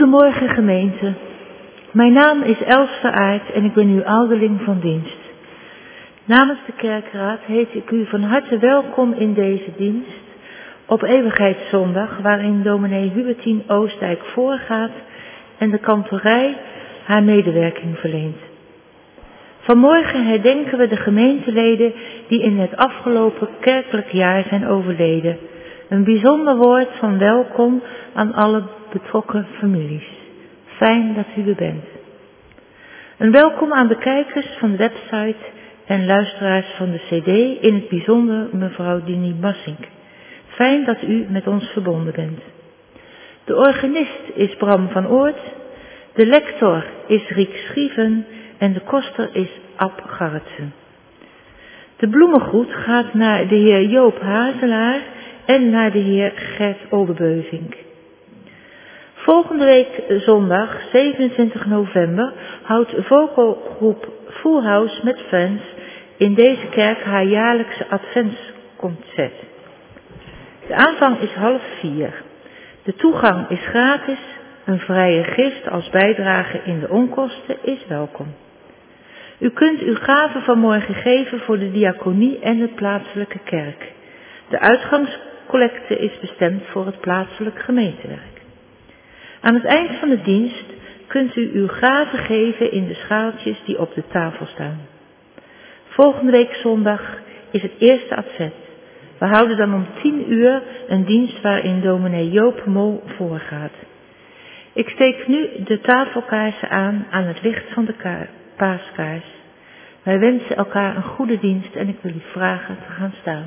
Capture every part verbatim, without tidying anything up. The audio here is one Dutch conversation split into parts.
Goedemorgen gemeente. Mijn naam is Els Veraert en ik ben uw ouderling van dienst. Namens de kerkraad heet ik u van harte welkom in deze dienst op Eeuwigheidszondag, waarin dominee Hubertien Oostdijk voorgaat en de kantorij haar medewerking verleent. Vanmorgen herdenken we de gemeenteleden die in het afgelopen kerkelijk jaar zijn overleden. Een bijzonder woord van welkom aan alle betrokken families. Fijn dat u er bent. Een welkom aan de kijkers van de website en luisteraars van de cd, in het bijzonder mevrouw Dini Massink. Fijn dat u met ons verbonden bent. De organist is Bram van Oort, de lector is Riek Schieven en de koster is Ab Garretsen. De bloemengroet gaat naar de heer Joop Hazelaar en naar de heer Gert Oldebeuvink. Volgende week zondag, zevenentwintig november, houdt vocalgroep Full House met Friends in deze kerk haar jaarlijkse adventsconcert. De aanvang is half vier. De toegang is gratis. Een vrije gift als bijdrage in de onkosten is welkom. U kunt uw gave vanmorgen geven voor de diaconie en de plaatselijke kerk. De uitgangscollecte is bestemd voor het plaatselijk gemeentewerk. Aan het eind van de dienst kunt u uw gave geven in de schaaltjes die op de tafel staan. Volgende week zondag is het eerste advent. We houden dan om tien uur een dienst waarin dominee Joop Mol voorgaat. Ik steek nu de tafelkaarsen aan aan het licht van de ka- paaskaars. Wij wensen elkaar een goede dienst en ik wil u vragen te gaan staan.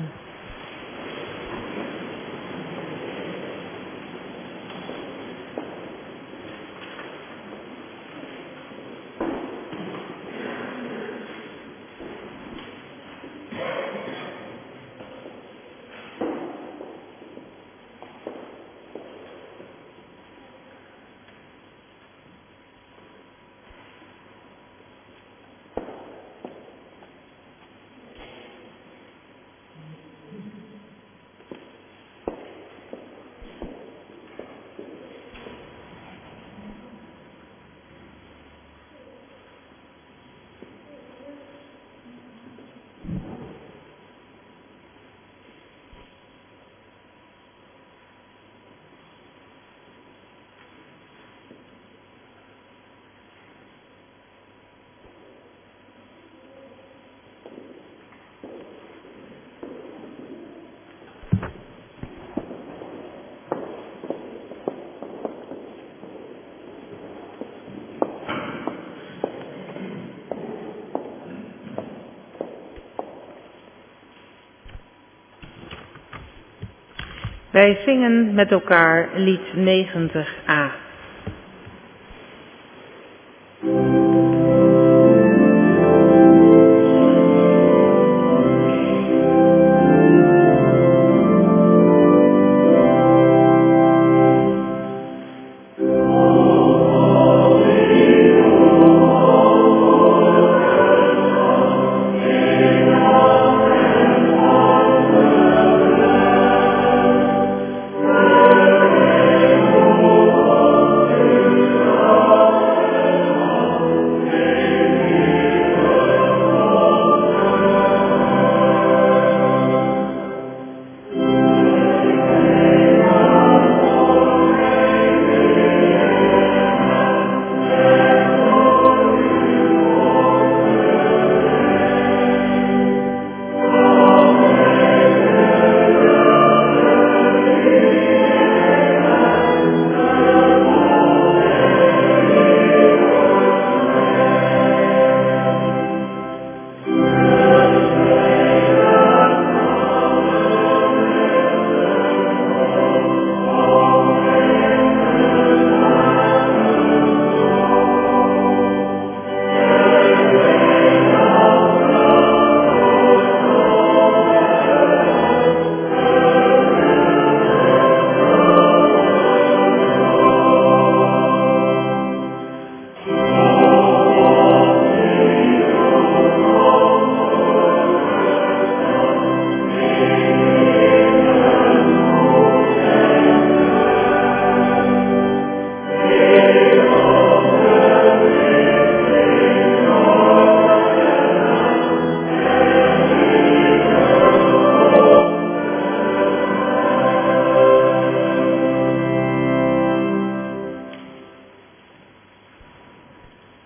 Wij zingen met elkaar lied negentig a. Oh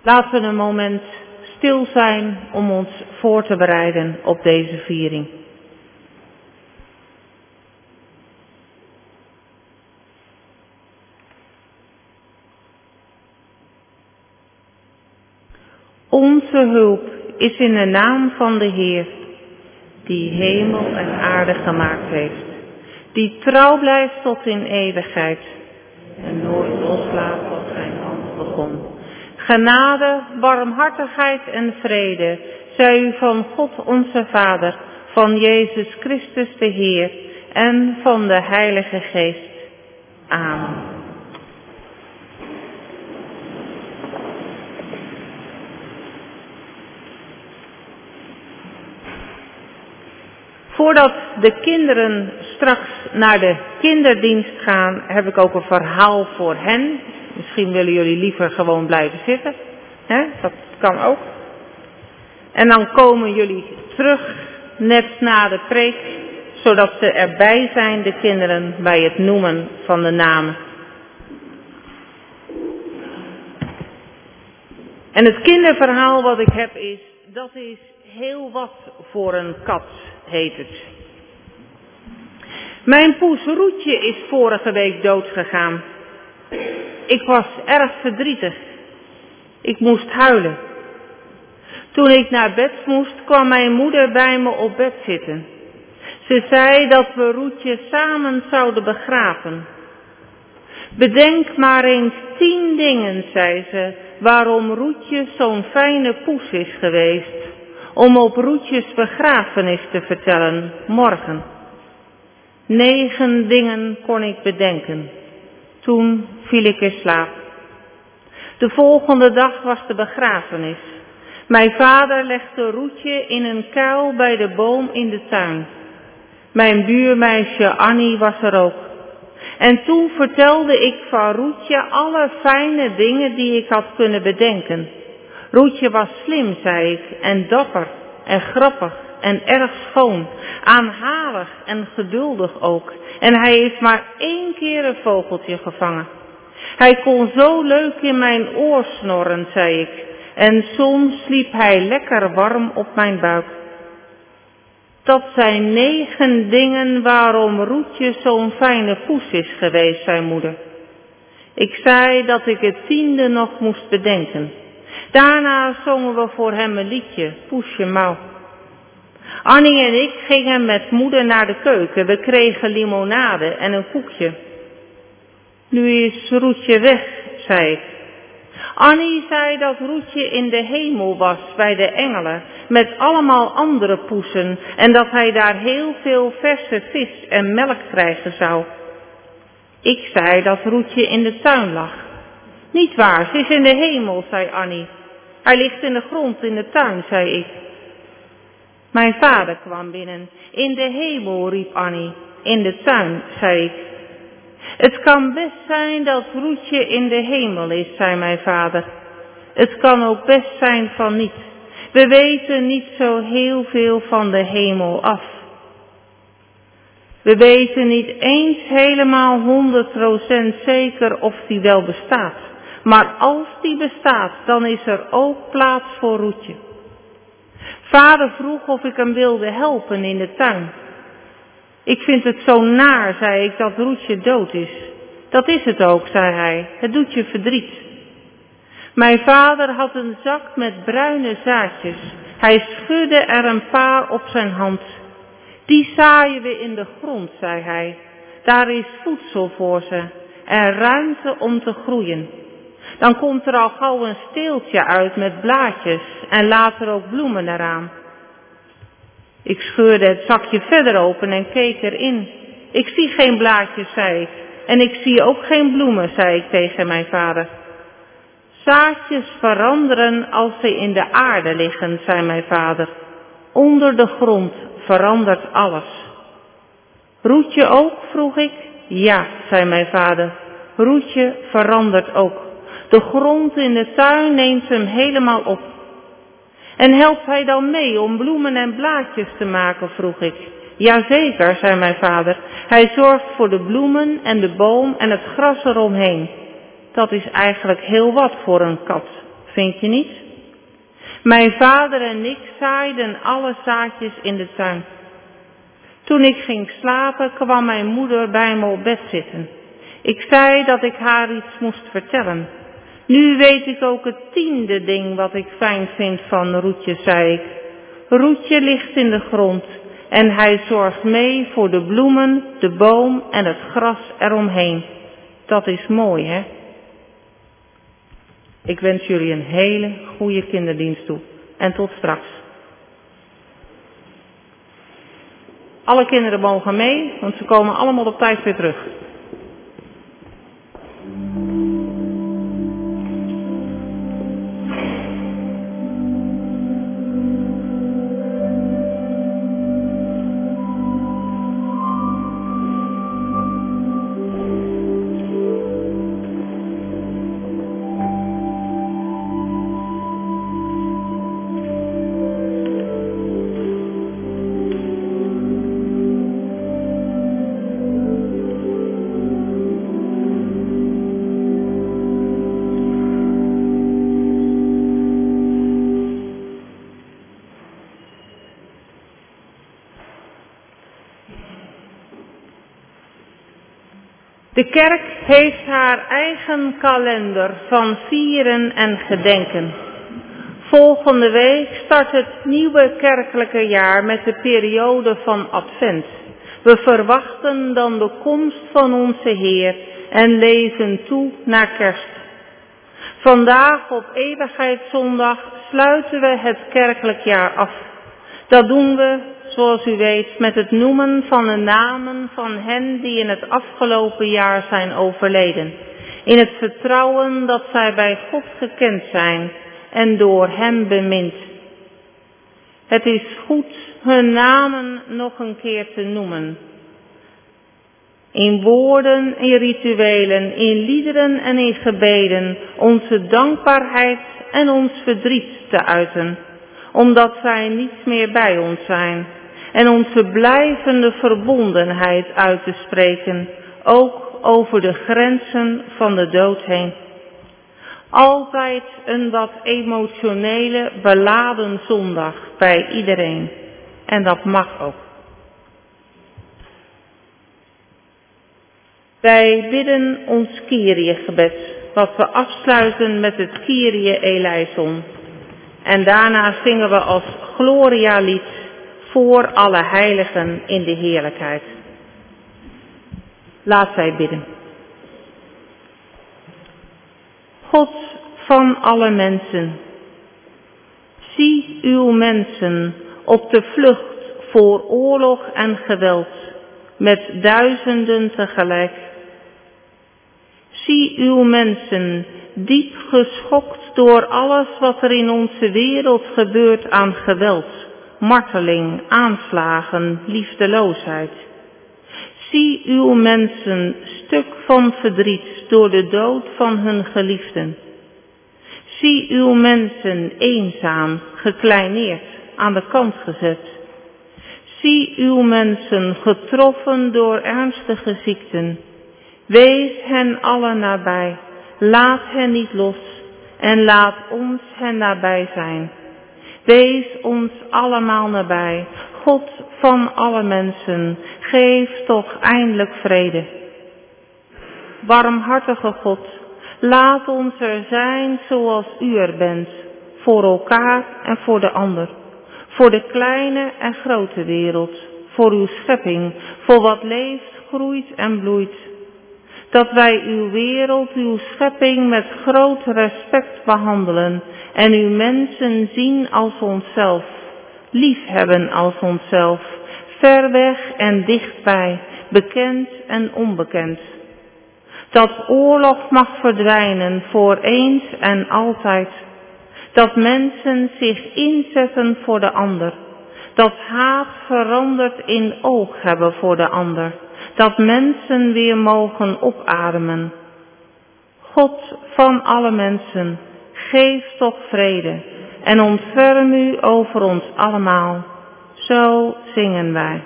Laten we een moment stil zijn om ons voor te bereiden op deze viering. Onze hulp is in de naam van de Heer, die hemel en aarde gemaakt heeft, die trouw blijft tot in eeuwigheid en nooit loslaat wat zijn hand begon. Genade, barmhartigheid en vrede zij u van God onze Vader, van Jezus Christus de Heer en van de Heilige Geest. Amen. Voordat de kinderen straks naar de kinderdienst gaan, heb ik ook een verhaal voor hen. Misschien willen jullie liever gewoon blijven zitten. Hè? Dat kan ook. En dan komen jullie terug net na de preek, zodat ze erbij zijn, de kinderen, bij het noemen van de namen. En het kinderverhaal wat ik heb is, dat is heel wat voor een kat, heet het. Mijn poes Roetje is vorige week doodgegaan. Ik was erg verdrietig. Ik moest huilen. Toen ik naar bed moest, kwam mijn moeder bij me op bed zitten. Ze zei dat we Roetje samen zouden begraven. Bedenk maar eens tien dingen, zei ze, waarom Roetje zo'n fijne poes is geweest. Om op Roetjes begrafenis te vertellen, morgen. Negen dingen kon ik bedenken. Toen viel ik in slaap. De volgende dag was de begrafenis. Mijn vader legde Roetje in een kuil bij de boom in de tuin. Mijn buurmeisje Annie was er ook. En toen vertelde ik van Roetje alle fijne dingen die ik had kunnen bedenken. Roetje was slim, zei ik, en dapper en grappig en erg schoon, aanhalig en geduldig ook. En hij heeft maar één keer een vogeltje gevangen. Hij kon zo leuk in mijn oor snorren, zei ik, en soms sliep hij lekker warm op mijn buik. Dat zijn negen dingen waarom Roetje zo'n fijne poes is geweest, zei moeder. Ik zei dat ik het tiende nog moest bedenken. Daarna zongen we voor hem een liedje, Poesje Mouw. Annie en ik gingen met moeder naar de keuken. We kregen limonade en een koekje. Nu is Roetje weg, zei ik. Annie zei dat Roetje in de hemel was bij de engelen met allemaal andere poesen en dat hij daar heel veel verse vis en melk krijgen zou. Ik zei dat Roetje in de tuin lag. Niet waar, ze is in de hemel, zei Annie. Hij ligt in de grond in de tuin, zei ik. Mijn vader kwam binnen. In de hemel, riep Annie. In de tuin, zei ik. Het kan best zijn dat Roetje in de hemel is, zei mijn vader. Het kan ook best zijn van niet. We weten niet zo heel veel van de hemel af. We weten niet eens helemaal honderd procent zeker of die wel bestaat. Maar als die bestaat, dan is er ook plaats voor Roetje. Vader vroeg of ik hem wilde helpen in de tuin. Ik vind het zo naar, zei ik, dat Roetje dood is. Dat is het ook, zei hij. Het doet je verdriet. Mijn vader had een zak met bruine zaadjes. Hij schudde er een paar op zijn hand. Die zaaien we in de grond, zei hij. Daar is voedsel voor ze en ruimte om te groeien. Dan komt er al gauw een steeltje uit met blaadjes en later ook bloemen eraan. Ik scheurde het zakje verder open en keek erin. Ik zie geen blaadjes, zei ik. En ik zie ook geen bloemen, zei ik tegen mijn vader. Zaadjes veranderen als ze in de aarde liggen, zei mijn vader. Onder de grond verandert alles. Roetje ook, vroeg ik. Ja, zei mijn vader. Roetje verandert ook. De grond in de tuin neemt hem helemaal op. En helpt hij dan mee om bloemen en blaadjes te maken, vroeg ik. Jazeker, zei mijn vader. Hij zorgt voor de bloemen en de boom en het gras eromheen. Dat is eigenlijk heel wat voor een kat, vind je niet? Mijn vader en ik zaaiden alle zaadjes in de tuin. Toen ik ging slapen, kwam mijn moeder bij me op bed zitten. Ik zei dat ik haar iets moest vertellen. Nu weet ik ook het tiende ding wat ik fijn vind van Roetje, zei ik. Roetje ligt in de grond en hij zorgt mee voor de bloemen, de boom en het gras eromheen. Dat is mooi, hè? Ik wens jullie een hele goede kinderdienst toe. En tot straks. Alle kinderen mogen mee, want ze komen allemaal op tijd weer terug. De kerk heeft haar eigen kalender van vieren en gedenken. Volgende week start het nieuwe kerkelijke jaar met de periode van Advent. We verwachten dan de komst van onze Heer en leven toe naar Kerst. Vandaag op Eeuwigheidszondag sluiten we het kerkelijk jaar af. Dat doen we, zoals u weet, met het noemen van de namen van hen die in het afgelopen jaar zijn overleden. In het vertrouwen dat zij bij God gekend zijn en door hem bemind. Het is goed hun namen nog een keer te noemen. In woorden, in rituelen, in liederen en in gebeden onze dankbaarheid en ons verdriet te uiten. Omdat zij niet meer bij ons zijn. En onze blijvende verbondenheid uit te spreken, ook over de grenzen van de dood heen. Altijd een wat emotionele, beladen zondag bij iedereen. En dat mag ook. Wij bidden ons Kyrie-gebed, wat we afsluiten met het Kyrie eleison. En daarna zingen we als Gloria-lied voor alle heiligen in de heerlijkheid. Laat zij bidden. God van alle mensen, zie uw mensen op de vlucht voor oorlog en geweld, met duizenden tegelijk. Zie uw mensen diep geschokt door alles wat er in onze wereld gebeurt aan geweld, marteling, aanslagen, liefdeloosheid. Zie uw mensen stuk van verdriet door de dood van hun geliefden. Zie uw mensen eenzaam, gekleineerd, aan de kant gezet. Zie uw mensen getroffen door ernstige ziekten. Wees hen allen nabij, laat hen niet los en laat ons hen nabij zijn. Wees ons allemaal nabij, God van alle mensen, geef toch eindelijk vrede. Barmhartige God, laat ons er zijn zoals u er bent, voor elkaar en voor de ander, voor de kleine en grote wereld, voor uw schepping, voor wat leeft, groeit en bloeit. Dat wij uw wereld, uw schepping met groot respect behandelen en uw mensen zien als onszelf, liefhebben als onszelf, ver weg en dichtbij, bekend en onbekend. Dat oorlog mag verdwijnen voor eens en altijd. Dat mensen zich inzetten voor de ander. Dat haat verandert in oog hebben voor de ander. Dat mensen weer mogen opademen. God van alle mensen, geef toch vrede en ontferm u over ons allemaal. Zo zingen wij.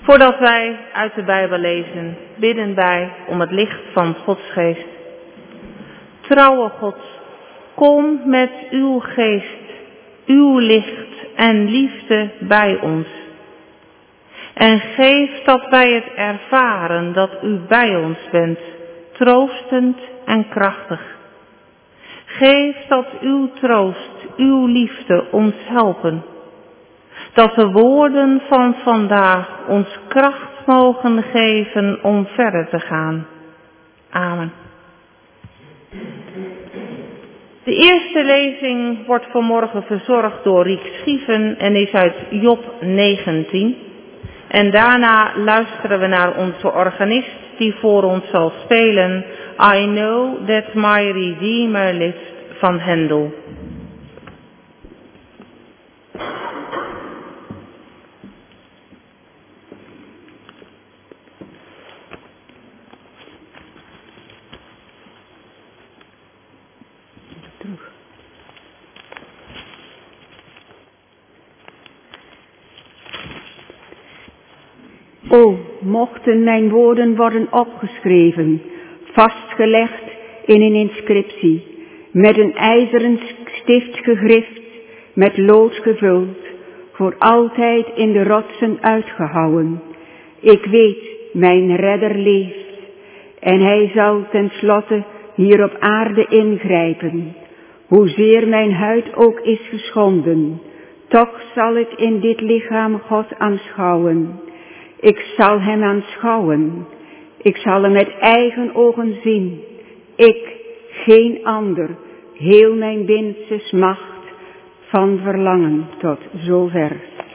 Voordat wij uit de Bijbel lezen, bidden wij om het licht van Gods geest. Trouwe God, kom met uw geest, uw licht en liefde bij ons. En geef dat wij het ervaren dat u bij ons bent, troostend en krachtig. Geef dat uw troost, uw liefde ons helpen. Dat de woorden van vandaag ons kracht mogen geven om verder te gaan. Amen. De eerste lezing wordt vanmorgen verzorgd door Riek Schieven en is uit Job negentien. En daarna luisteren we naar onze organist die voor ons zal spelen I Know That My Redeemer Lives van Hendel. O, mochten mijn woorden worden opgeschreven, vastgelegd in een inscriptie, met een ijzeren stift gegrift, met lood gevuld, voor altijd in de rotsen uitgehouwen. Ik weet, mijn redder leeft, en hij zal tenslotte hier op aarde ingrijpen. Hoezeer mijn huid ook is geschonden, toch zal ik in dit lichaam God aanschouwen. Ik zal hem aanschouwen, ik zal hem met eigen ogen zien. Ik, geen ander, heel mijn binnenste smacht, van verlangen tot zover.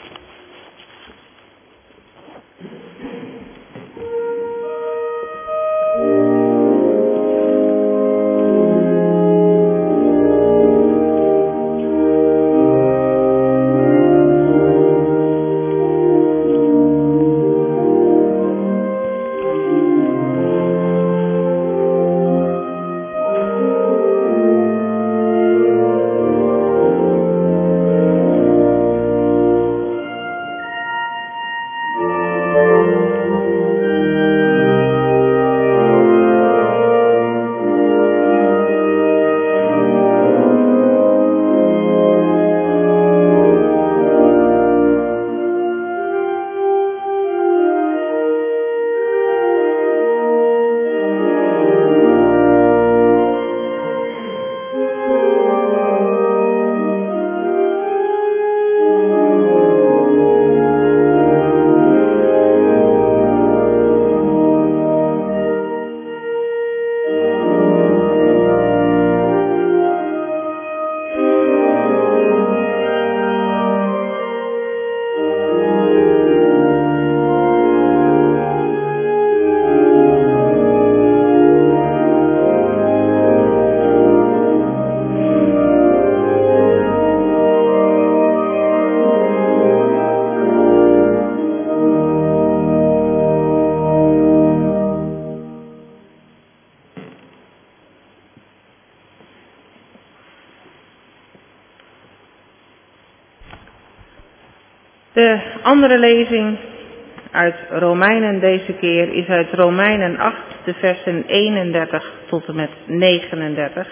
De andere lezing uit Romeinen deze keer is uit Romeinen acht, de versen eenendertig tot en met negenendertig.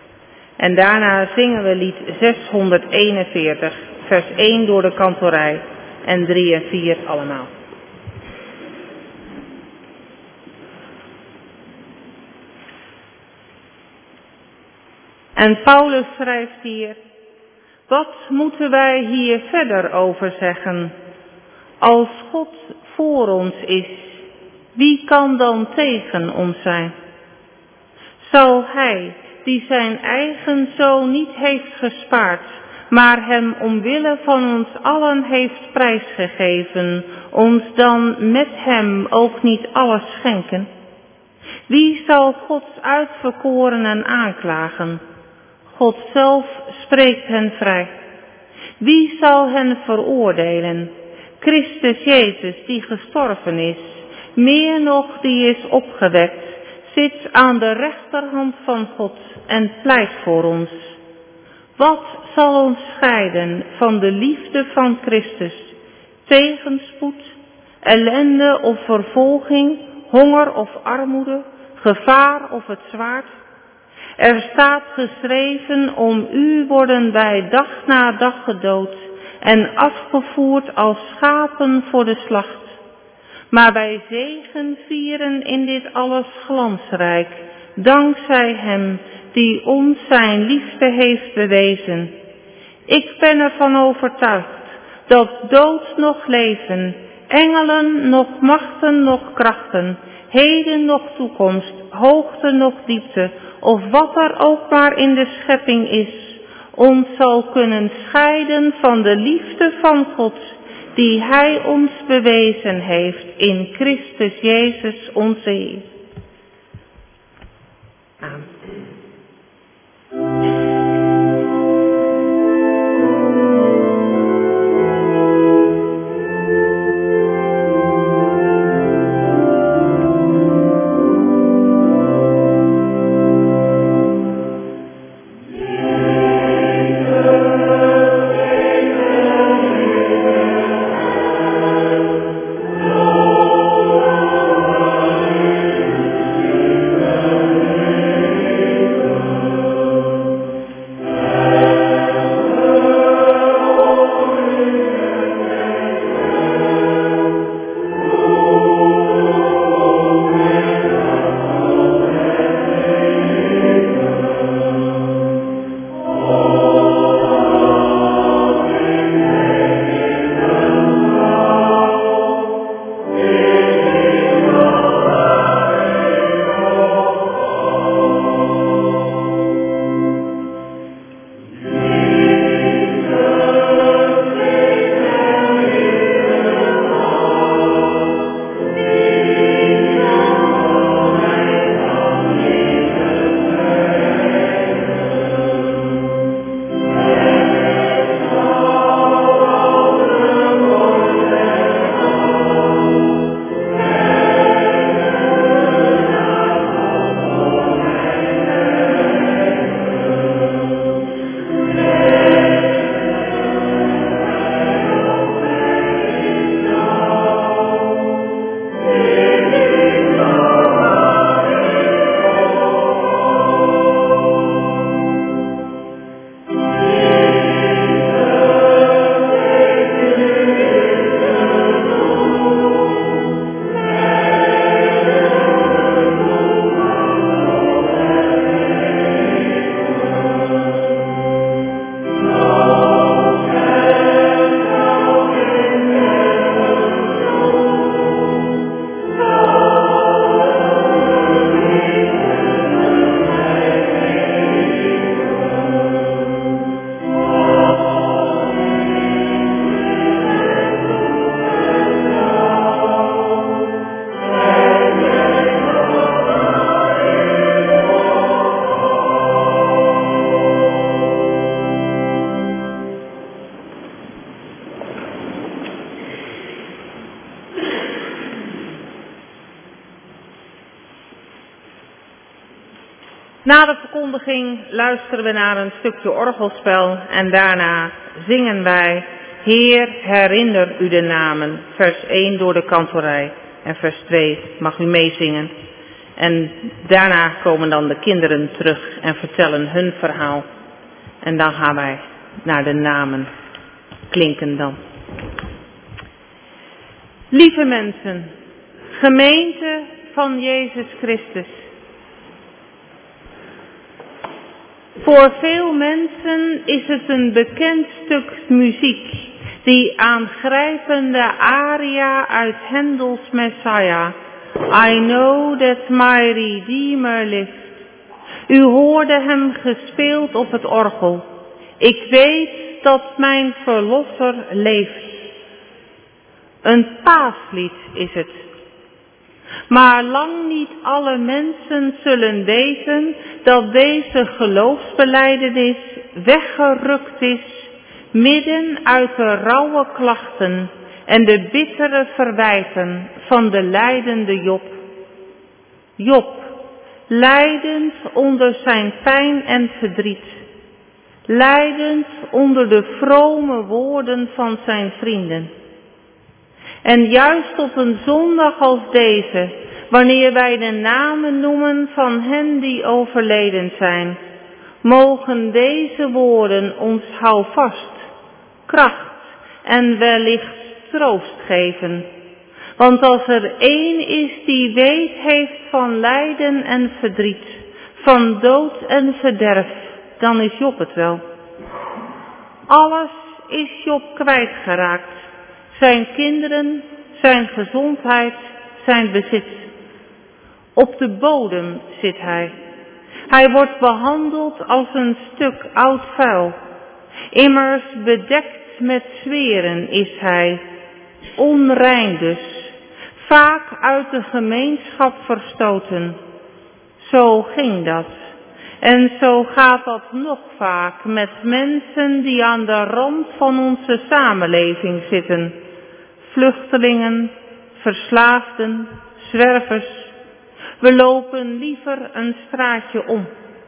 En daarna zingen we lied zeshonderdeenenveertig, vers één door de kantorij en drie en vier allemaal. En Paulus schrijft hier: wat moeten wij hier verder over zeggen? Als God voor ons is, wie kan dan tegen ons zijn? Zal hij, die zijn eigen zoon niet heeft gespaard, maar hem omwille van ons allen heeft prijsgegeven, ons dan met hem ook niet alles schenken? Wie zal Gods uitverkorenen aanklagen? God zelf spreekt hen vrij. Wie zal hen veroordelen? Christus Jezus, die gestorven is, meer nog die is opgewekt, zit aan de rechterhand van God en pleit voor ons. Wat zal ons scheiden van de liefde van Christus? Tegenspoed, ellende of vervolging, honger of armoede, gevaar of het zwaard. Er staat geschreven, om u worden wij dag na dag gedood en afgevoerd als schapen voor de slacht. Maar wij zegen vieren in dit alles glansrijk, dankzij hem die ons zijn liefde heeft bewezen. Ik ben ervan overtuigd dat dood nog leven, engelen nog machten nog krachten, heden nog toekomst, hoogte nog diepte, of wat er ook maar in de schepping is, ons zal kunnen scheiden van de liefde van God, die Hij ons bewezen heeft in Christus Jezus onze Heer. Amen. Na de verkondiging luisteren we naar een stukje orgelspel en daarna zingen wij Heer, herinner u de namen, vers één door de kantorij en vers twee mag u meezingen. En daarna komen dan de kinderen terug en vertellen hun verhaal. En dan gaan wij naar de namen klinken dan. Lieve mensen, gemeente van Jezus Christus. Voor veel mensen is het een bekend stuk muziek, die aangrijpende aria uit Hendels Messiah. I know that my Redeemer lives. U hoorde hem gespeeld op het orgel. Ik weet dat mijn Verlosser leeft. Een paaslied is het. Maar lang niet alle mensen zullen weten dat deze geloofsbelijdenis weggerukt is midden uit de rauwe klachten en de bittere verwijten van de lijdende Job. Job, lijdend onder zijn pijn en verdriet, lijdend onder de vrome woorden van zijn vrienden. En juist op een zondag als deze, wanneer wij de namen noemen van hen die overleden zijn, mogen deze woorden ons houvast, kracht en wellicht troost geven. Want als er één is die weet heeft van lijden en verdriet, van dood en verderf, dan is Job het wel. Alles is Job kwijtgeraakt. Zijn kinderen, zijn gezondheid, zijn bezit. Op de bodem zit hij. Hij wordt behandeld als een stuk oud vuil. Immers bedekt met zweren is hij. Onrein dus. Vaak uit de gemeenschap verstoten. Zo ging dat. En zo gaat dat nog vaak met mensen die aan de rand van onze samenleving zitten. Vluchtelingen, verslaafden, zwervers. We lopen liever een straatje om.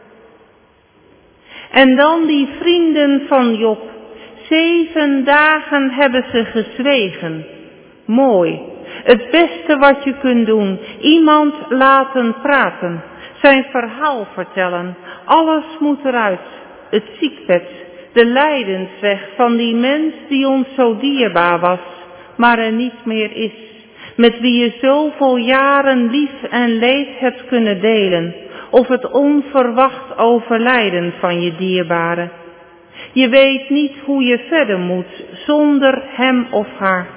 En dan die vrienden van Job. Zeven dagen hebben ze gezwegen. Mooi. Het beste wat je kunt doen. Iemand laten praten. Zijn verhaal vertellen. Alles moet eruit. Het ziekbed. De lijdensweg van die mens die ons zo dierbaar was. Maar er niet meer is. Met wie je zoveel jaren lief en leed hebt kunnen delen. Of het onverwacht overlijden van je dierbare. Je weet niet hoe je verder moet zonder hem of haar.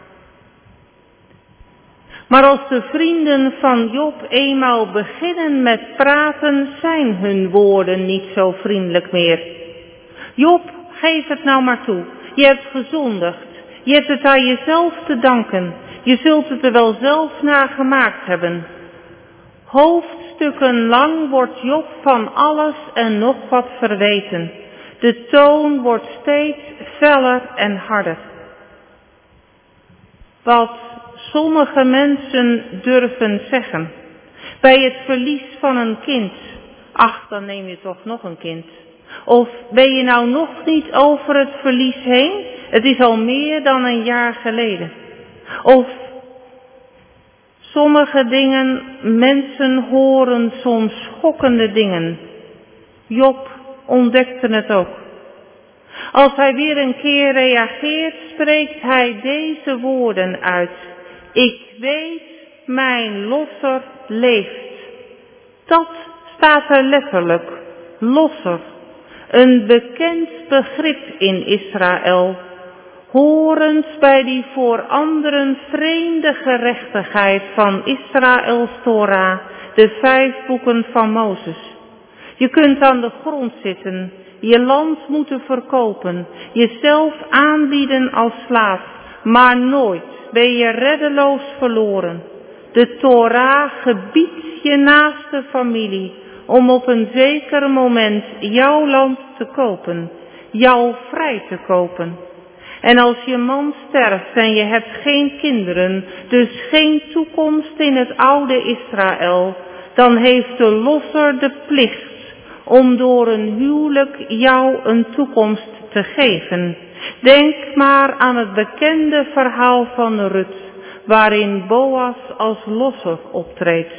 Maar als de vrienden van Job eenmaal beginnen met praten, zijn hun woorden niet zo vriendelijk meer. Job, geef het nou maar toe. Je hebt gezondigd. Je hebt het aan jezelf te danken. Je zult het er wel zelf naar gemaakt hebben. Hoofdstukken lang wordt Job van alles en nog wat verweten. De toon wordt steeds feller en harder. Wat sommige mensen durven zeggen. Bij het verlies van een kind. Ach, dan neem je toch nog een kind. Of ben je nou nog niet over het verlies heen? Het is al meer dan een jaar geleden. Of sommige dingen, mensen horen soms schokkende dingen. Job ontdekte het ook. Als hij weer een keer reageert, spreekt hij deze woorden uit. Ik weet, mijn losser leeft. Dat staat er letterlijk. Losser. Een bekend begrip in Israël. Horend bij die voor anderen vreemde gerechtigheid van Israëls Torah, de vijf boeken van Mozes. Je kunt aan de grond zitten, je land moeten verkopen, jezelf aanbieden als slaaf, maar nooit ben je reddeloos verloren. De Torah gebiedt je naaste familie om op een zeker moment jouw land te kopen, jou vrij te kopen. En als je man sterft en je hebt geen kinderen, dus geen toekomst in het oude Israël, dan heeft de losser de plicht om door een huwelijk jou een toekomst te geven. Denk maar aan het bekende verhaal van Rut, waarin Boas als losser optreedt.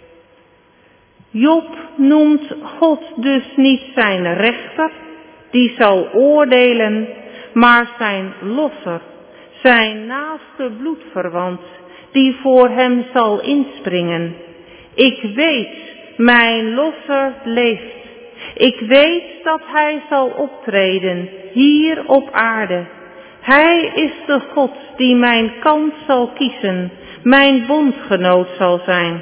Job noemt God dus niet zijn rechter, die zal oordelen, maar zijn losser, zijn naaste bloedverwant, die voor hem zal inspringen. Ik weet, mijn losser leeft. Ik weet dat hij zal optreden, hier op aarde. Hij is de God die mijn kant zal kiezen, mijn bondgenoot zal zijn.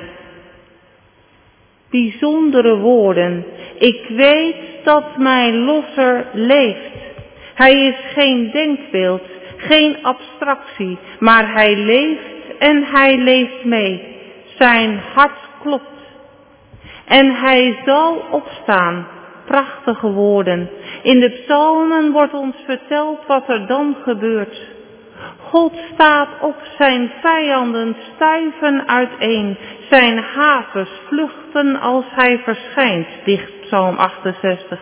Bijzondere woorden. Ik weet dat mijn losser leeft. Hij is geen denkbeeld, geen abstractie, maar hij leeft en hij leeft mee. Zijn hart klopt. En hij zal opstaan. Prachtige woorden. In de psalmen wordt ons verteld wat er dan gebeurt. God staat op, zijn vijanden stuiven uiteen. Zijn haters vluchten als hij verschijnt, dicht Psalm achtenzestig.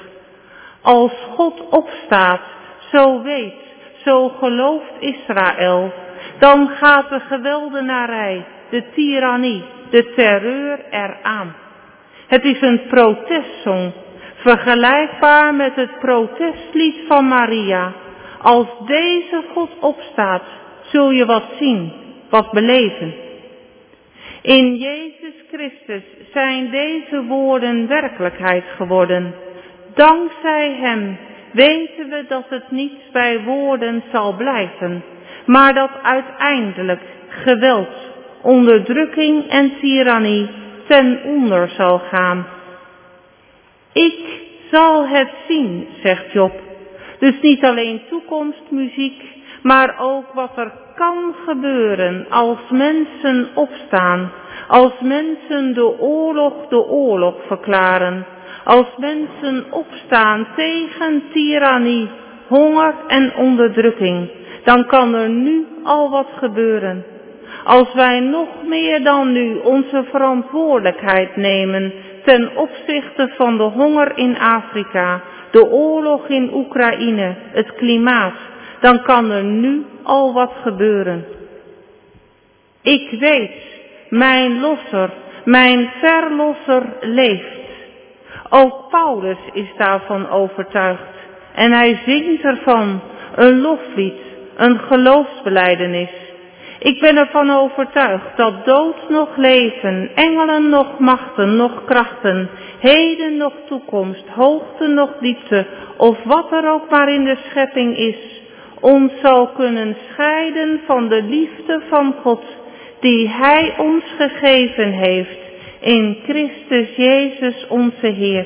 Als God opstaat, zo weet, zo gelooft Israël, dan gaat de geweldenarij, de tirannie, de terreur eraan. Het is een protestsong, vergelijkbaar met het protestlied van Maria. Als deze God opstaat, zul je wat zien, wat beleven. In Jezus Christus zijn deze woorden werkelijkheid geworden. Dankzij Hem weten we dat het niet bij woorden zal blijven, maar dat uiteindelijk geweld, onderdrukking en tirannie ten onder zal gaan. Ik zal het zien, zegt Job. Dus niet alleen toekomstmuziek, maar ook wat er kan gebeuren als mensen opstaan, als mensen de oorlog de oorlog verklaren, als mensen opstaan tegen tirannie, honger en onderdrukking, dan kan er nu al wat gebeuren. Als wij nog meer dan nu onze verantwoordelijkheid nemen ten opzichte van de honger in Afrika, de oorlog in Oekraïne, het klimaat, dan kan er nu al wat gebeuren. Ik weet, mijn losser, mijn verlosser leeft. Ook Paulus is daarvan overtuigd en hij zingt ervan, een loflied, een geloofsbelijdenis. Ik ben ervan overtuigd dat dood nog leven, engelen nog machten, nog krachten, heden nog toekomst, hoogte nog diepte, of wat er ook maar in de schepping is, ons zal kunnen scheiden van de liefde van God, die Hij ons gegeven heeft in Christus Jezus onze Heer.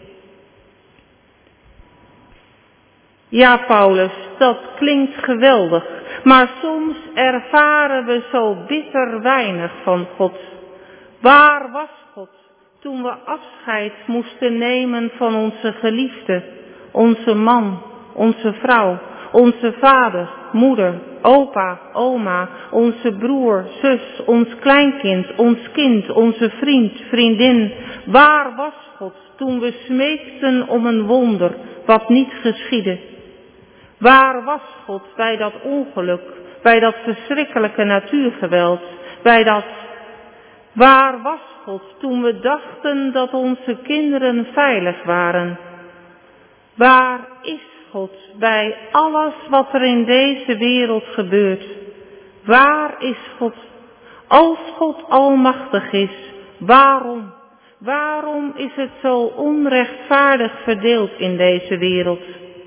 Ja, Paulus, dat klinkt geweldig, maar soms ervaren we zo bitter weinig van God. Waar was God toen we afscheid moesten nemen van onze geliefde, onze man, onze vrouw, onze vader, moeder, opa, oma, onze broer, zus, ons kleinkind, ons kind, onze vriend, vriendin. Waar was God toen we smeekten om een wonder wat niet geschiedde? Waar was God bij dat ongeluk, bij dat verschrikkelijke natuurgeweld, bij dat... Waar was God toen we dachten dat onze kinderen veilig waren? Waar is God bij alles wat er in deze wereld gebeurt? Waar is God? Als God almachtig is, waarom? Waarom is het zo onrechtvaardig verdeeld in deze wereld?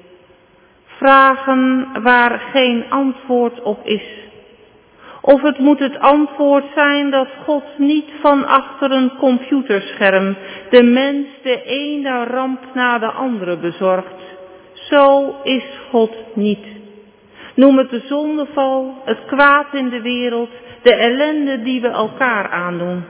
Vragen waar geen antwoord op is. Of het moet het antwoord zijn dat God niet van achter een computerscherm de mens de ene ramp na de andere bezorgt. Zo is God niet. Noem het de zondeval, het kwaad in de wereld, de ellende die we elkaar aandoen.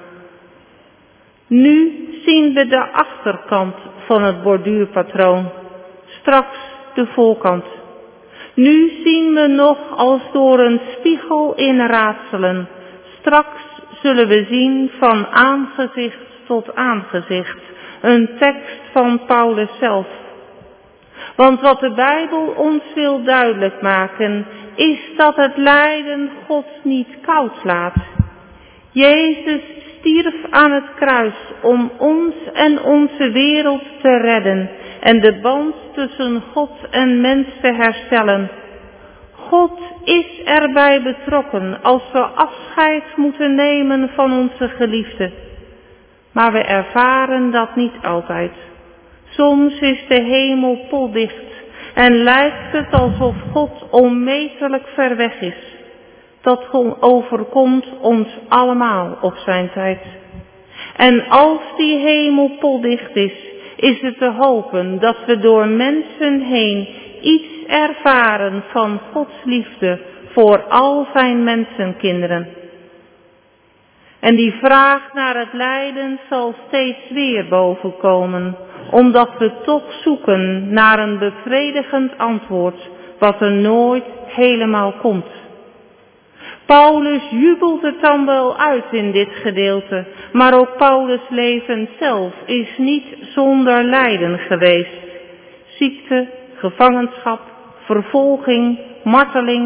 Nu zien we de achterkant van het borduurpatroon, straks de voorkant. Nu zien we nog als door een spiegel in raadselen. Straks zullen we zien van aangezicht tot aangezicht. Een tekst van Paulus zelf. Want wat de Bijbel ons wil duidelijk maken, is dat het lijden God niet koud laat. Jezus stierf aan het kruis om ons en onze wereld te redden en de band tussen God en mens te herstellen. God is erbij betrokken als we afscheid moeten nemen van onze geliefden. Maar we ervaren dat niet altijd. Soms is de hemel potdicht en lijkt het alsof God onmetelijk ver weg is. Dat overkomt ons allemaal op zijn tijd. En als die hemel potdicht is, is het te hopen dat we door mensen heen iets ervaren van Gods liefde voor al zijn mensenkinderen. En die vraag naar het lijden zal steeds weer bovenkomen, omdat we toch zoeken naar een bevredigend antwoord, wat er nooit helemaal komt. Paulus jubelt het dan wel uit in dit gedeelte, maar ook Paulus' leven zelf is niet zonder lijden geweest. Ziekte, gevangenschap, vervolging, marteling.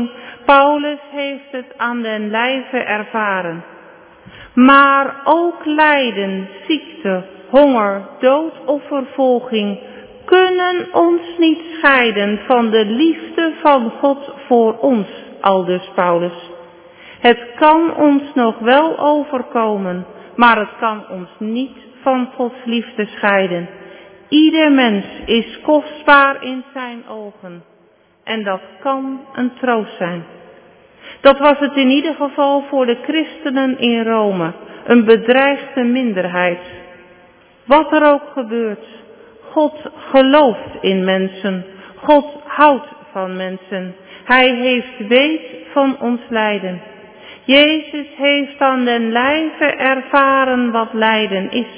Paulus heeft het aan den lijve ervaren. Maar ook lijden, ziekte, honger, dood of vervolging kunnen ons niet scheiden van de liefde van God voor ons, aldus Paulus. Het kan ons nog wel overkomen, maar het kan ons niet van Gods liefde scheiden. Ieder mens is kostbaar in zijn ogen en dat kan een troost zijn. Dat was het in ieder geval voor de christenen in Rome, een bedreigde minderheid. Wat er ook gebeurt, God gelooft in mensen, God houdt van mensen. Hij heeft weet van ons lijden. Jezus heeft aan den lijve ervaren wat lijden is.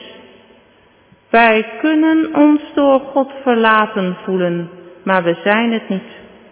Wij kunnen ons door God verlaten voelen, maar we zijn het niet.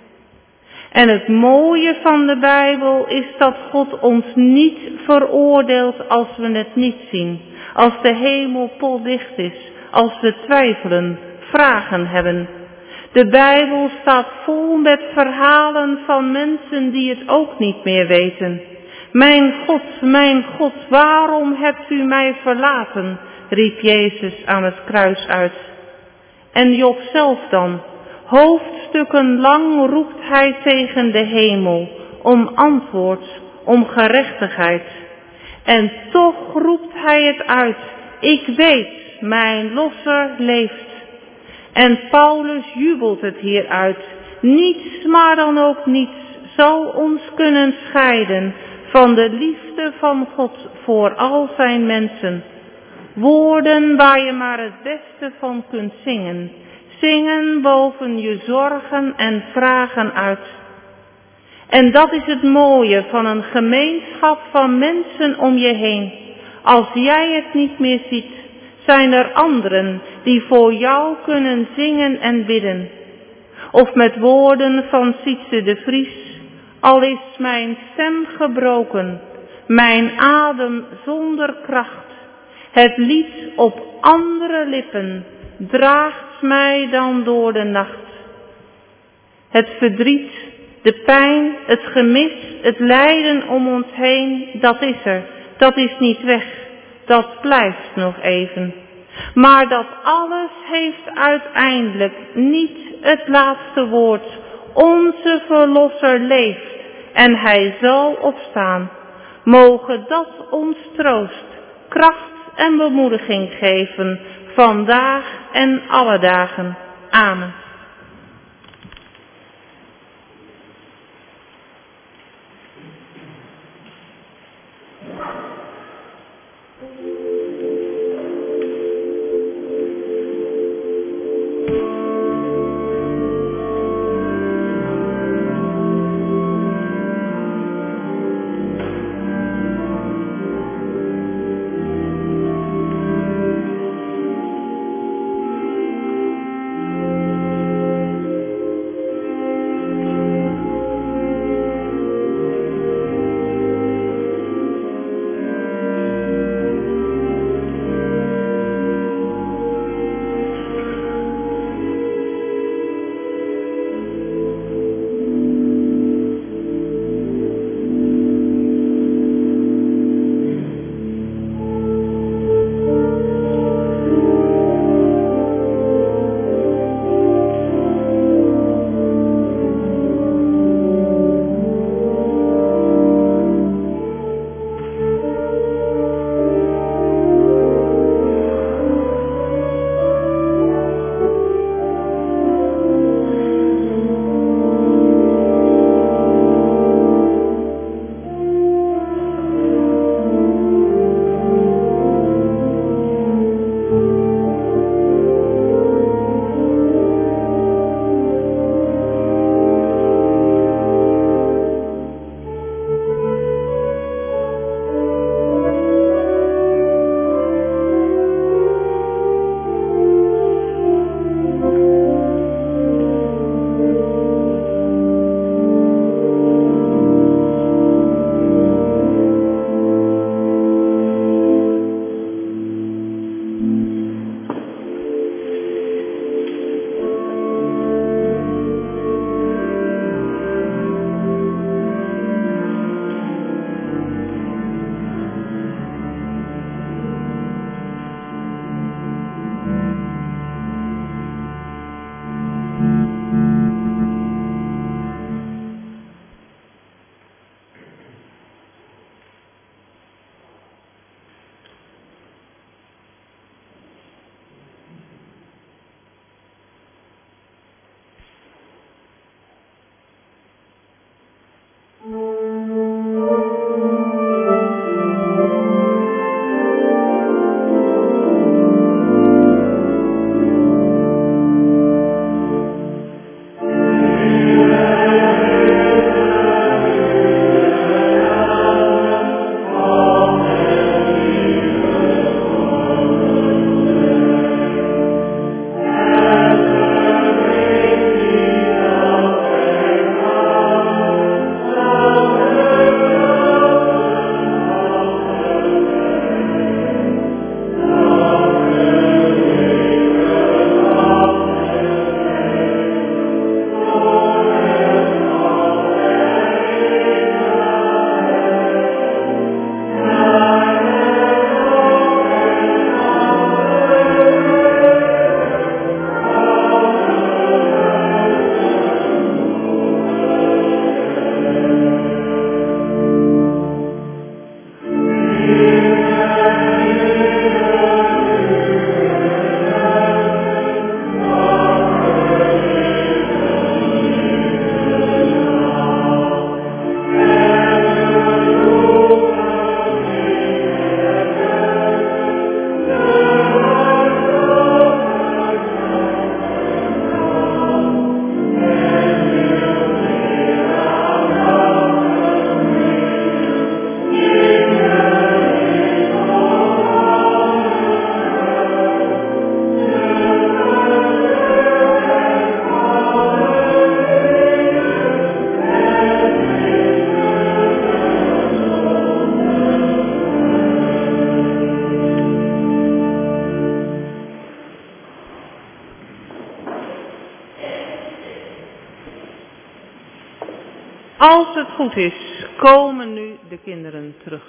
En het mooie van de Bijbel is dat God ons niet veroordeelt als we het niet zien. Als de hemel poldicht is, als we twijfelen, vragen hebben. De Bijbel staat vol met verhalen van mensen die het ook niet meer weten. Mijn God, mijn God, waarom hebt u mij verlaten? Riep Jezus aan het kruis uit. En Job zelf dan. Hoofdstukken lang roept hij tegen de hemel om antwoord, om gerechtigheid. En toch roept hij het uit. Ik weet, mijn losser leeft. En Paulus jubelt het hier uit. Niets, maar dan ook niets, zal ons kunnen scheiden van de liefde van God voor al zijn mensen. Woorden waar je maar het beste van kunt zingen. Zingen boven je zorgen en vragen uit. En dat is het mooie van een gemeenschap van mensen om je heen. Als jij het niet meer ziet, zijn er anderen die voor jou kunnen zingen en bidden. Of met woorden van Sietse de Vries. Al is mijn stem gebroken, mijn adem zonder kracht. Het lied op andere lippen draagt mij dan door de nacht. Het verdriet, de pijn, het gemis, het lijden om ons heen, dat is er, dat is niet weg, dat blijft nog even. Maar dat alles heeft uiteindelijk niet het laatste woord. Onze Verlosser leeft en hij zal opstaan. Mogen dat ons troost, kracht en bemoediging geven, vandaag en alle dagen. Amen. Als het goed is, komen nu de kinderen terug.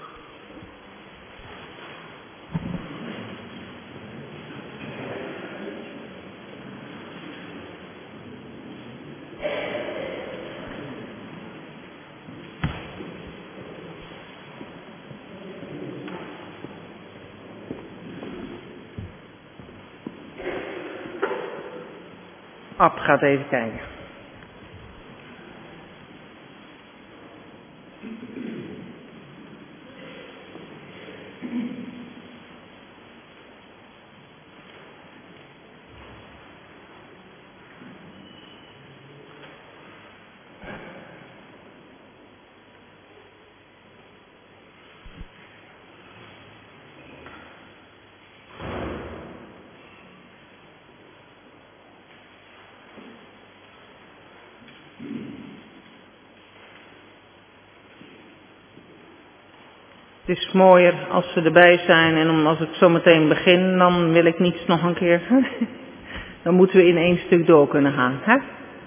Ab gaat even kijken. Het is mooier als ze erbij zijn en als ik zo meteen begin, dan wil ik niets nog een keer. Dan moeten we in één stuk door kunnen gaan. Hè?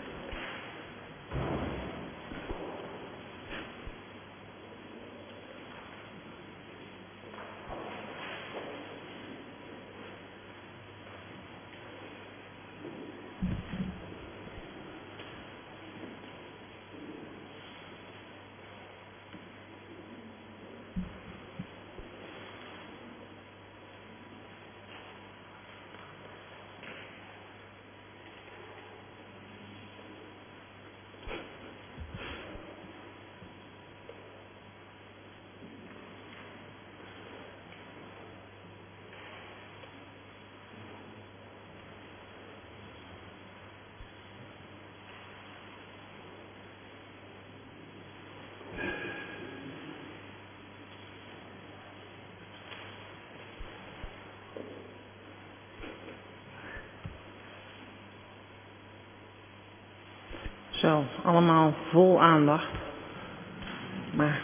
Zo, allemaal vol aandacht. Maar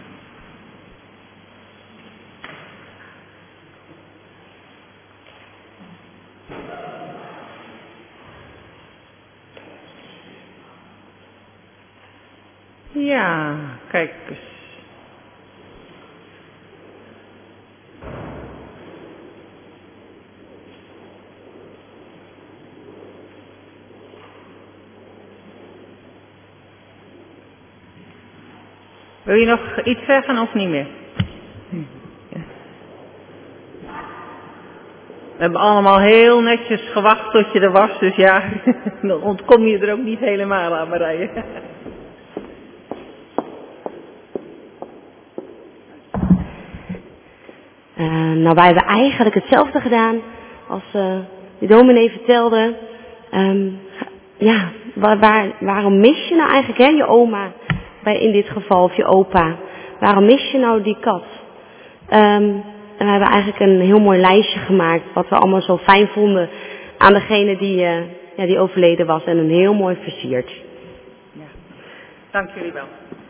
ja, kijk eens. Wil je nog iets zeggen of niet meer? Ja. We hebben allemaal heel netjes gewacht tot je er was, dus ja, dan ontkom je er ook niet helemaal aan, Marije. Uh, nou, wij hebben eigenlijk hetzelfde gedaan als uh, de dominee vertelde. Um, ja, waar, waar, waarom mis je nou eigenlijk, hè, je oma, bij, in dit geval, of je opa? Waarom mis je nou die kat? Um, en we hebben eigenlijk een heel mooi lijstje gemaakt, wat we allemaal zo fijn vonden aan degene die, uh, ja, die overleden was, en een heel mooi versierd. Ja. Dank jullie wel.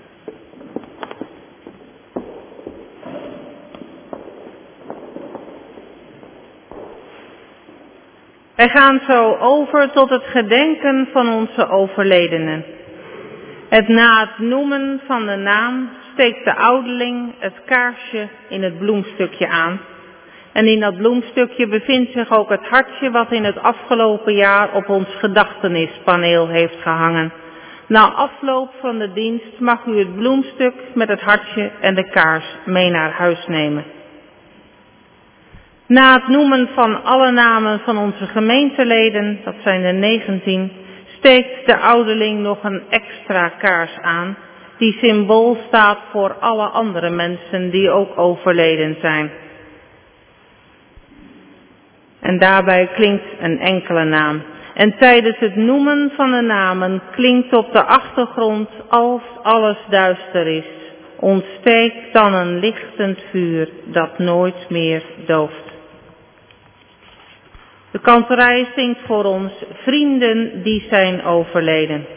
Wij gaan zo over tot het gedenken van onze overledenen. Het na het noemen van de naam steekt de ouderling het kaarsje in het bloemstukje aan. En in dat bloemstukje bevindt zich ook het hartje wat in het afgelopen jaar op ons gedachtenispaneel heeft gehangen. Na afloop van de dienst mag u het bloemstuk met het hartje en de kaars mee naar huis nemen. Na het noemen van alle namen van onze gemeenteleden, dat zijn er negentien, steekt de ouderling nog een extra kaars aan, die symbool staat voor alle andere mensen die ook overleden zijn. En daarbij klinkt een enkele naam. En tijdens het noemen van de namen klinkt op de achtergrond, als alles duister is, ontsteekt dan een lichtend vuur dat nooit meer dooft. De kantorij zingt voor ons vrienden die zijn overleden.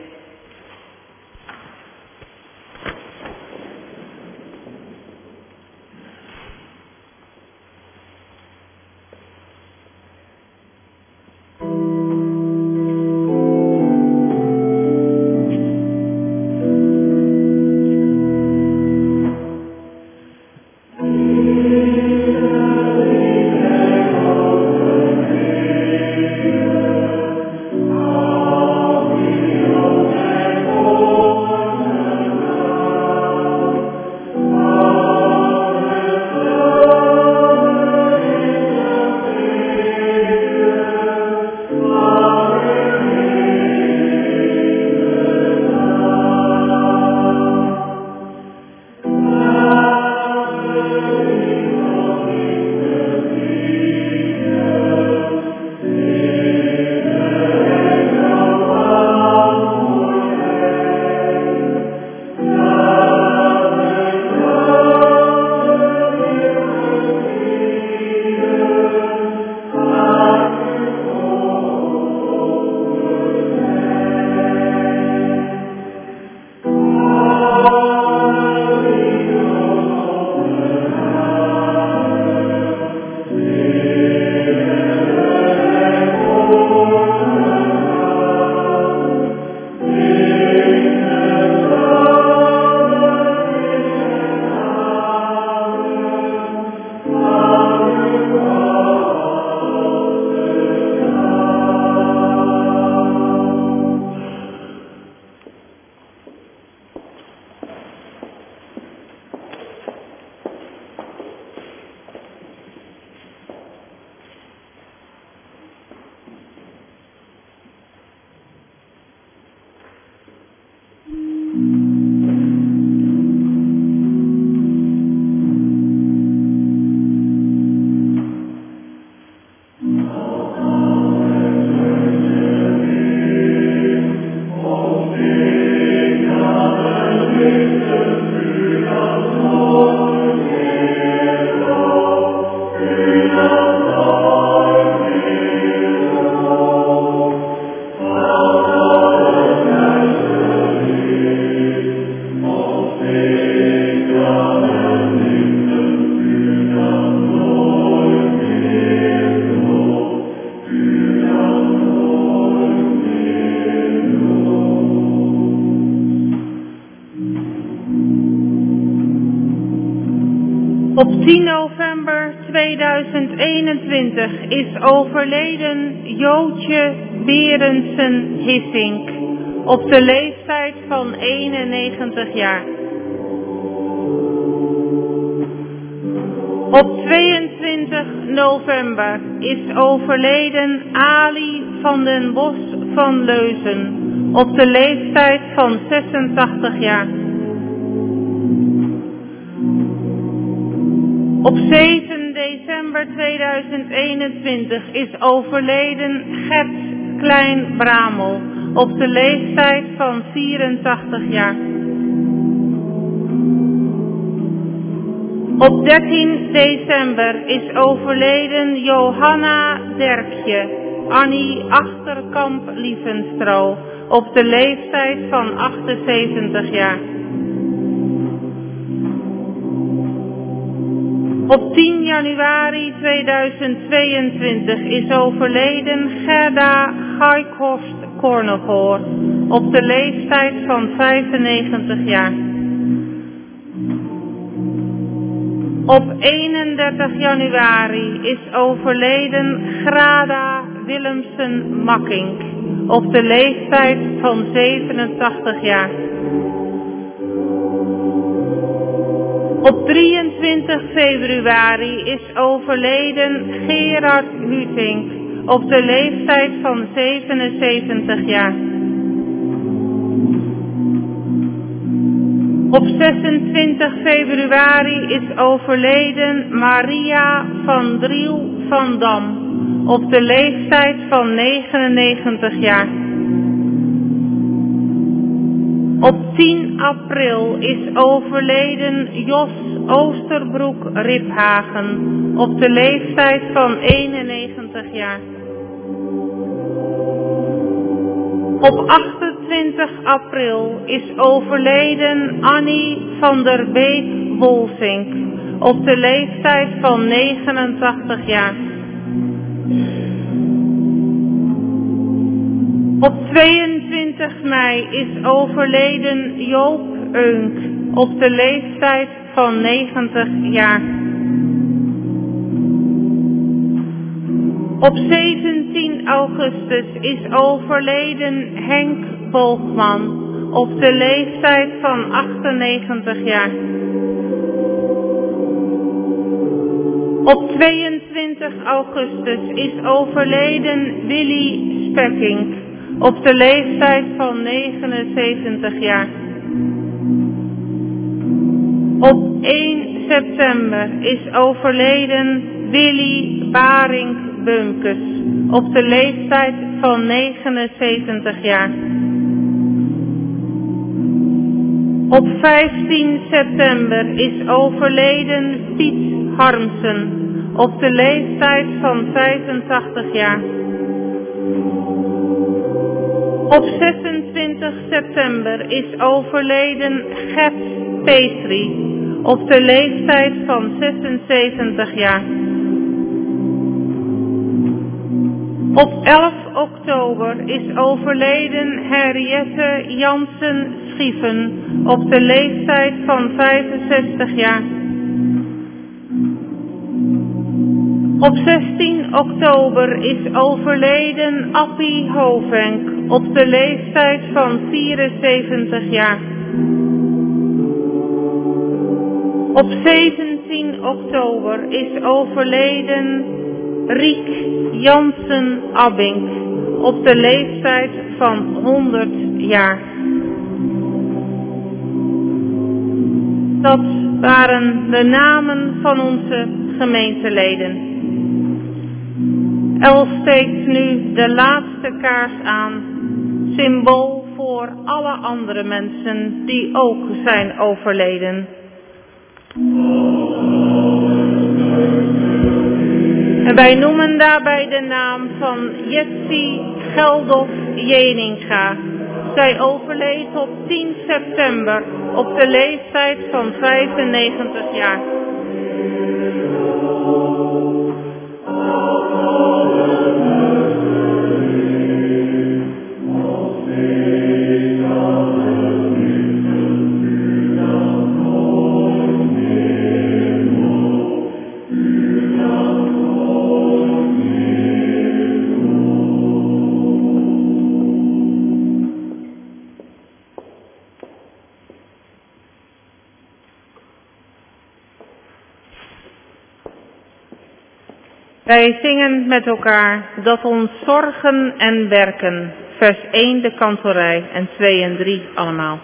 Op tien november tweeduizend eenentwintig is overleden Jootje Berendsen Hissink op de leeftijd van eenennegentig jaar. Op tweeëntwintig november is overleden Ali van den Bos van Leuzen op de leeftijd van zesentachtig jaar. Op zeven december tweeduizend eenentwintig is overleden Gert Klein Bramel op de leeftijd van vierentachtig jaar. Op dertien december is overleden Johanna Derkje, Annie Achterkamp-Lievenstro, op de leeftijd van achtenzeventig jaar. Op tien januari tweeduizend tweeëntwintig is overleden Gerda Gaikhorst Kornegoor, op de leeftijd van vijfennegentig jaar. Op eenendertig januari is overleden Grada Willemsen Makkink op de leeftijd van zevenentachtig jaar. Op drieëntwintig februari is overleden Gerard Hutink op de leeftijd van zevenenzeventig jaar. Op zesentwintig februari is overleden Maria van Driel van Dam op de leeftijd van negenennegentig jaar. Op tien april is overleden Jos Oosterbroek Riphagen op de leeftijd van eenennegentig jaar. Op achtentwintig april is overleden Annie van der Beek Wolsink op de leeftijd van negenentachtig jaar. Op tweeëntwintig mei is overleden Joop Eunk op de leeftijd van negentig jaar. Op zeventien augustus is overleden Henk Boogman op de leeftijd van achtennegentig jaar. Op tweeëntwintig augustus is overleden Willy Spekking op de leeftijd van negenenzeventig jaar. Op één september is overleden Willy Baring Beumkes op de leeftijd van negenenzeventig jaar. Op vijftien september is overleden Piet Harmsen op de leeftijd van vijfentachtig jaar. Op zesentwintig september is overleden Gert Petri op de leeftijd van zesenzeventig jaar. Op elf oktober is overleden Henriette Jansen Schieven op de leeftijd van vijfenzestig jaar. Op zestien oktober is overleden Appie Hovenk op de leeftijd van vierenzeventig jaar. Op zeventien oktober is overleden Riek Jansen Abbink op de leeftijd van honderd jaar. Dat waren de namen van onze gemeenteleden. El steekt nu de laatste kaars aan, symbool voor alle andere mensen die ook zijn overleden. En wij noemen daarbij de naam van Jetsie Geldof Jeninga. Zij overleed op tien september op de leeftijd van vijfennegentig jaar. Wij zingen met elkaar dat ons zorgen en werken. Vers één de kantorij en twee en drie allemaal.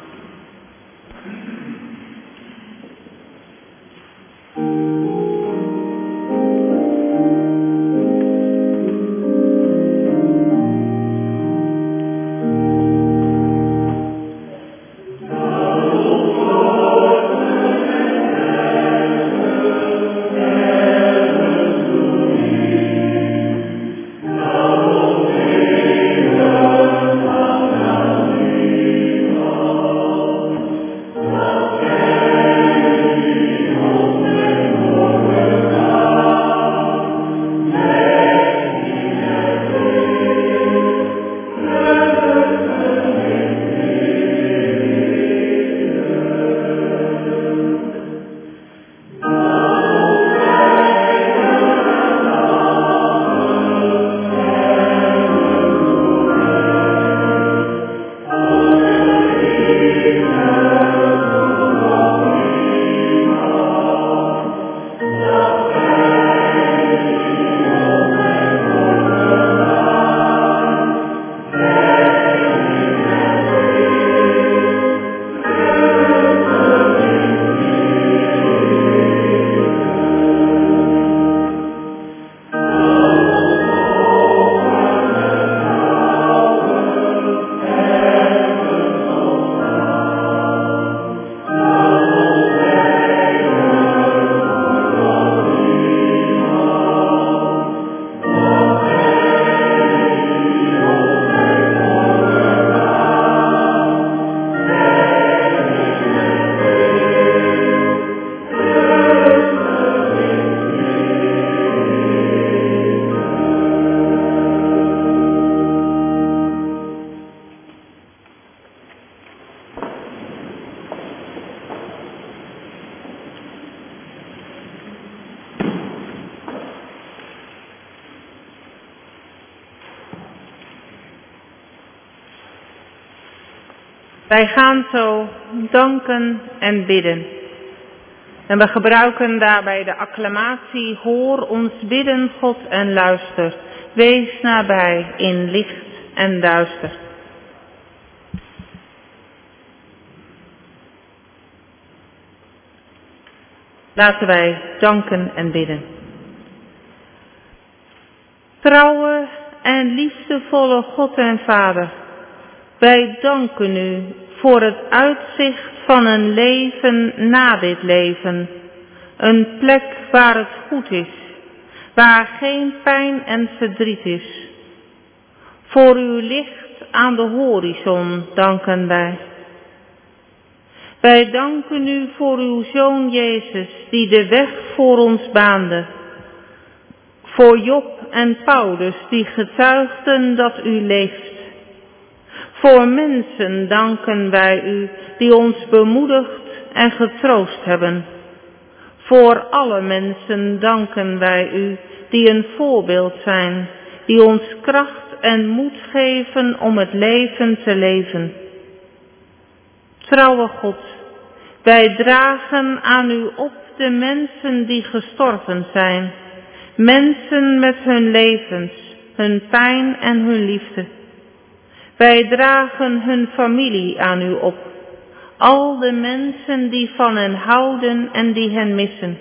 Wij gaan zo danken en bidden. En we gebruiken daarbij de acclamatie: hoor ons bidden, God, en luister. Wees nabij in licht en duister. Laten wij danken en bidden. Trouwe en liefdevolle God en Vader, wij danken u voor het uitzicht van een leven na dit leven. Een plek waar het goed is, waar geen pijn en verdriet is. Voor uw licht aan de horizon danken wij. Wij danken u voor uw Zoon Jezus, die de weg voor ons baande. Voor Job en Paulus, die getuigden dat u leeft. Voor mensen danken wij u, die ons bemoedigd en getroost hebben. Voor alle mensen danken wij u, die een voorbeeld zijn, die ons kracht en moed geven om het leven te leven. Trouwe God, wij dragen aan u op de mensen die gestorven zijn, mensen met hun levens, hun pijn en hun liefde. Wij dragen hun familie aan u op, al de mensen die van hen houden en die hen missen.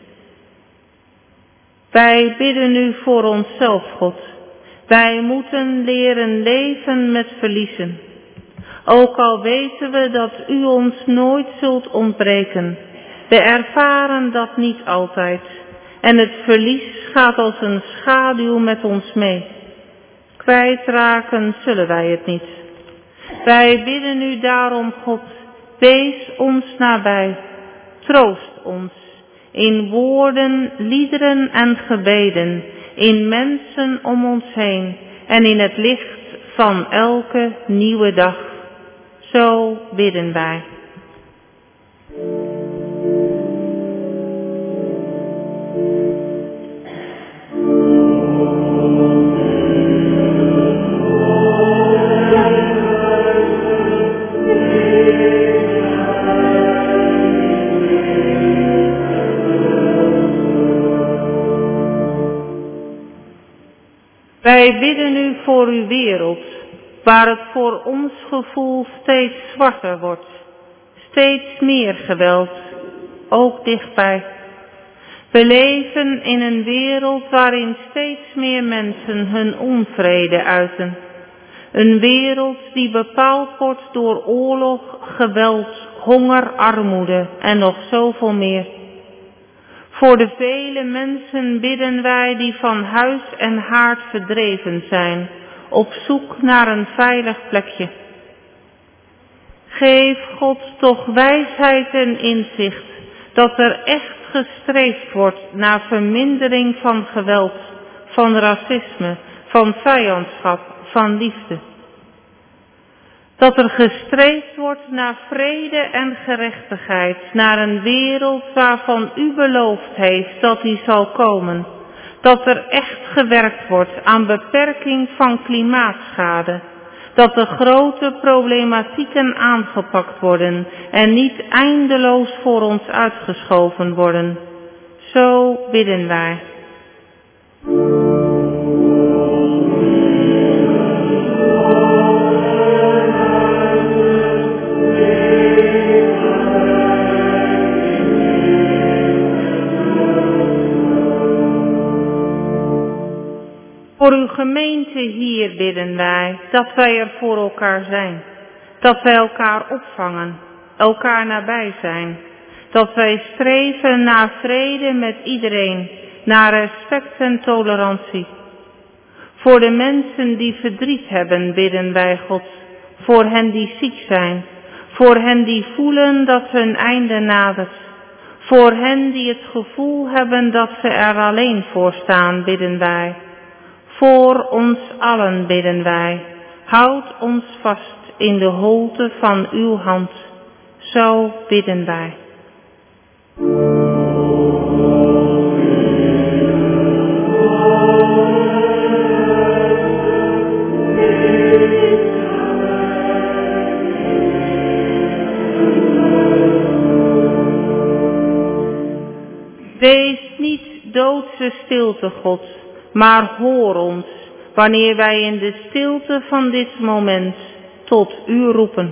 Wij bidden u voor onszelf, God. Wij moeten leren leven met verliezen. Ook al weten we dat u ons nooit zult ontbreken. We ervaren dat niet altijd. En het verlies gaat als een schaduw met ons mee. Kwijtraken zullen wij het niet. Wij bidden u daarom, God, wees ons nabij. Troost ons in woorden, liederen en gebeden, in mensen om ons heen en in het licht van elke nieuwe dag. Zo bidden wij. Wij bidden u voor uw wereld, waar het voor ons gevoel steeds zwarter wordt, steeds meer geweld, ook dichtbij. We leven in een wereld waarin steeds meer mensen hun onvrede uiten. Een wereld die bepaald wordt door oorlog, geweld, honger, armoede en nog zoveel meer. Voor de vele mensen bidden wij die van huis en haard verdreven zijn, op zoek naar een veilig plekje. Geef God toch wijsheid en inzicht, dat er echt gestreefd wordt naar vermindering van geweld, van racisme, van vijandschap, van liefde. Dat er gestreefd wordt naar vrede en gerechtigheid, naar een wereld waarvan u beloofd heeft dat die zal komen. Dat er echt gewerkt wordt aan beperking van klimaatschade. Dat de grote problematieken aangepakt worden en niet eindeloos voor ons uitgeschoven worden. Zo bidden wij. Voor uw gemeente hier bidden wij dat wij er voor elkaar zijn. Dat wij elkaar opvangen, elkaar nabij zijn. Dat wij streven naar vrede met iedereen, naar respect en tolerantie. Voor de mensen die verdriet hebben bidden wij God. Voor hen die ziek zijn. Voor hen die voelen dat hun einde nadert. Voor hen die het gevoel hebben dat ze er alleen voor staan bidden wij. Voor ons allen bidden wij, houd ons vast in de holte van uw hand. Zo bidden wij. Wees niet doodse stilte, God. Maar hoor ons, wanneer wij in de stilte van dit moment tot u roepen.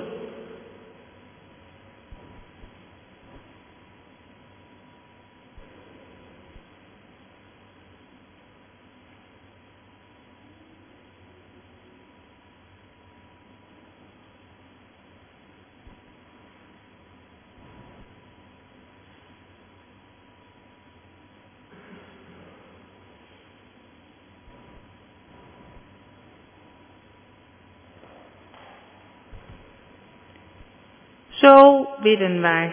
Zo bidden wij.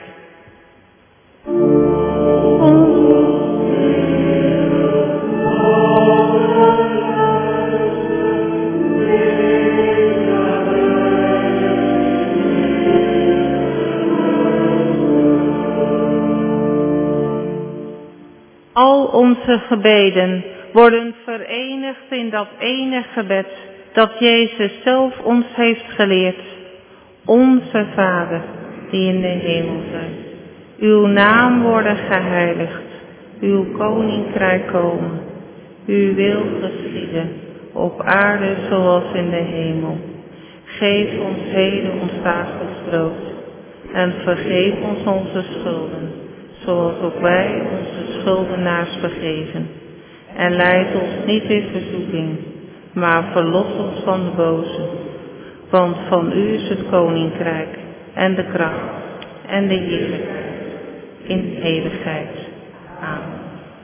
Al onze gebeden worden verenigd in dat ene gebed dat Jezus zelf ons heeft geleerd. Onze Vader, die in de hemel zijt, uw naam worden geheiligd, uw koninkrijk komen, uw wil geschieden, op aarde zoals in de hemel. Geef ons heden ons dagelijks brood en vergeef ons onze schulden, zoals ook wij onze schuldenaars vergeven. En leid ons niet in verzoeking, maar verlos ons van de boze. Want van u is het koninkrijk en de kracht en de heerlijkheid in eeuwigheid. Amen.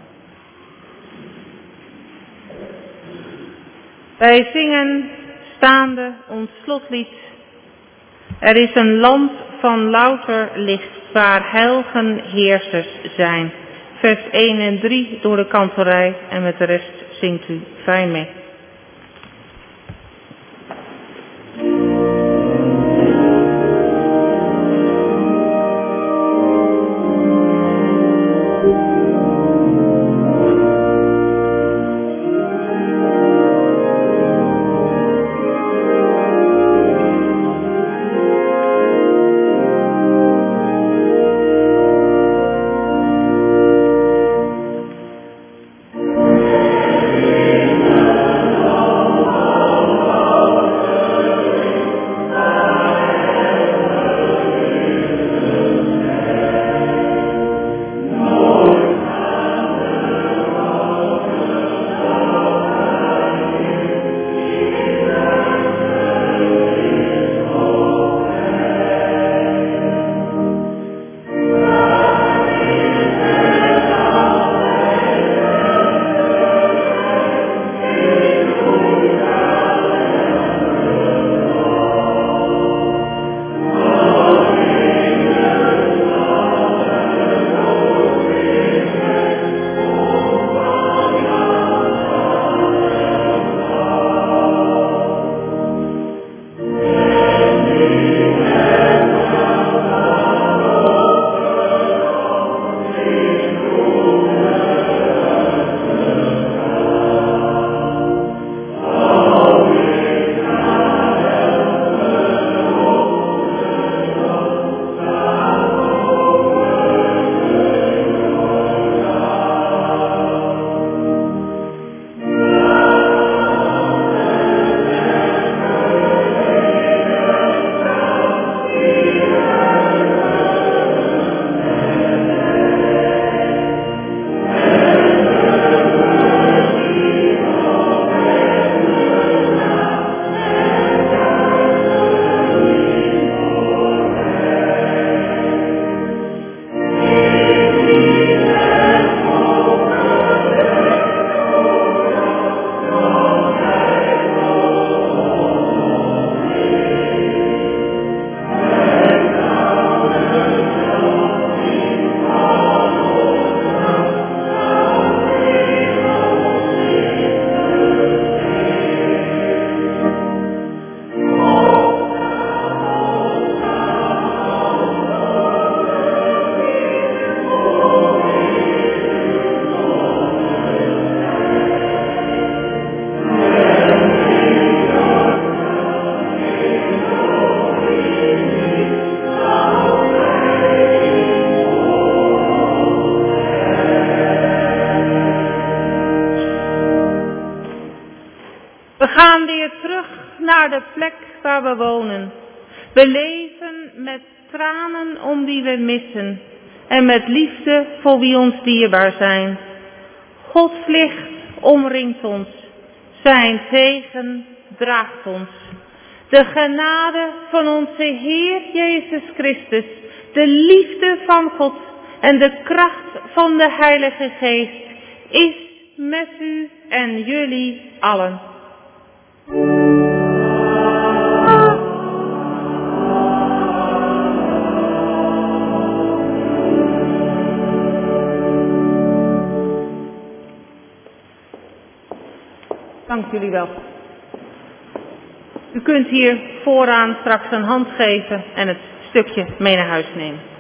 Wij zingen staande ons slotlied. Er is een land van louter licht waar heilgen heersers zijn. Vers één en drie door de kantorij en met de rest zingt u fijn mee. Amen. We gaan weer terug naar de plek waar we wonen. We leven met tranen om wie we missen en met liefde voor wie ons dierbaar zijn. Gods licht omringt ons, zijn zegen draagt ons. De genade van onze Heer Jezus Christus, de liefde van God en de kracht van de Heilige Geest is met u en jullie allen. Dank jullie wel. U kunt hier vooraan straks een hand geven en het stukje mee naar huis nemen.